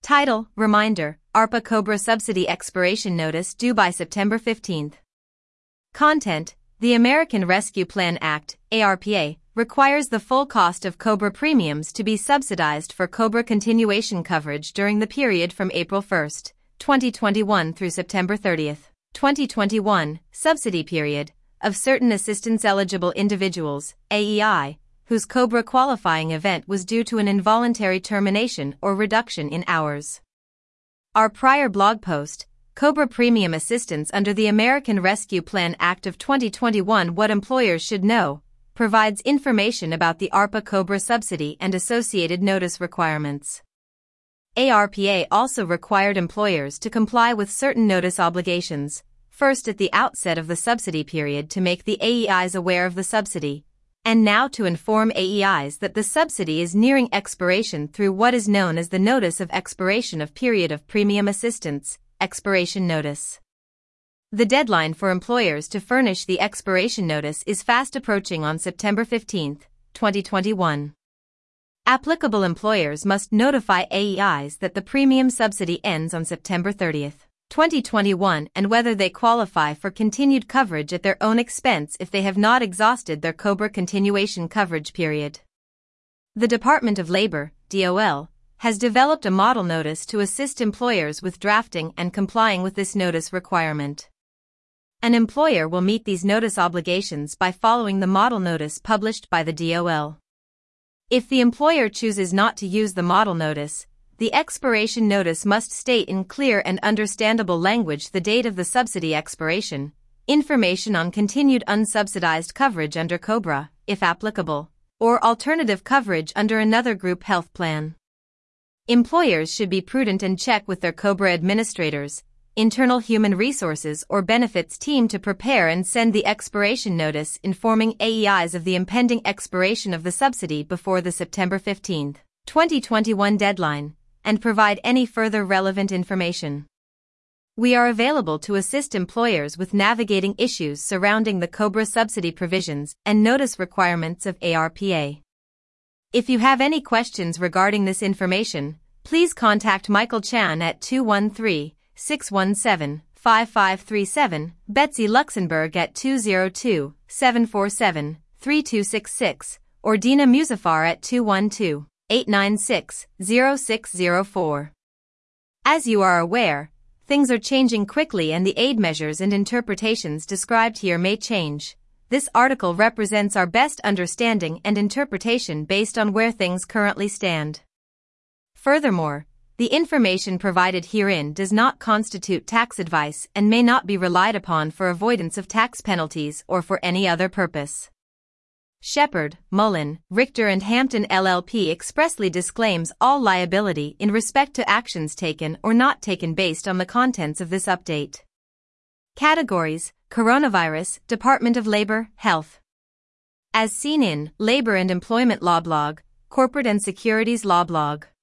Title, Reminder, ARPA COBRA Subsidy Expiration Notice due by September 15. Content, the American Rescue Plan Act, ARPA, requires the full cost of COBRA premiums to be subsidized for COBRA continuation coverage during the period from April 1, 2021 through September 30, 2021, subsidy period, of certain assistance-eligible individuals, AEI, whose COBRA qualifying event was due to an involuntary termination or reduction in hours. Our prior blog post, COBRA Premium Assistance under the American Rescue Plan Act of 2021 What Employers Should Know, provides information about the ARPA COBRA subsidy and associated notice requirements. ARPA also required employers to comply with certain notice obligations, first at the outset of the subsidy period to make the AEIs aware of the subsidy, and now to inform AEIs that the subsidy is nearing expiration through what is known as the Notice of Expiration of Period of Premium Assistance, Expiration Notice. The deadline for employers to furnish the expiration notice is fast approaching on September 15, 2021. Applicable employers must notify AEIs that the premium subsidy ends on September 30, 2021 and whether they qualify for continued coverage at their own expense if they have not exhausted their COBRA continuation coverage period. The Department of Labor, DOL, has developed a model notice to assist employers with drafting and complying with this notice requirement. An employer will meet these notice obligations by following the model notice published by the DOL. If the employer chooses not to use the model notice, the expiration notice must state in clear and understandable language the date of the subsidy expiration, information on continued unsubsidized coverage under COBRA, if applicable, or alternative coverage under another group health plan. Employers should be prudent and check with their COBRA administrators, internal human resources or benefits team to prepare and send the expiration notice informing AEIs of the impending expiration of the subsidy before the September 15, 2021 deadline, and provide any further relevant information. We are available to assist employers with navigating issues surrounding the COBRA subsidy provisions and notice requirements of ARPA. If you have any questions regarding this information, please contact Michael Chan at 213-617-5537, Betsy Luxembourg at 202-747-3266, or Dina Musafar at 212-896-0604. As you are aware, things are changing quickly and the aid measures and interpretations described here may change. This article represents our best understanding and interpretation based on where things currently stand. Furthermore, the information provided herein does not constitute tax advice and may not be relied upon for avoidance of tax penalties or for any other purpose. Shepard, Mullen, Richter and Hampton LLP expressly disclaims all liability in respect to actions taken or not taken based on the contents of this update. Categories: Coronavirus, Department of Labor, Health. As seen in Labor and Employment Law Blog, Corporate and Securities Law Blog.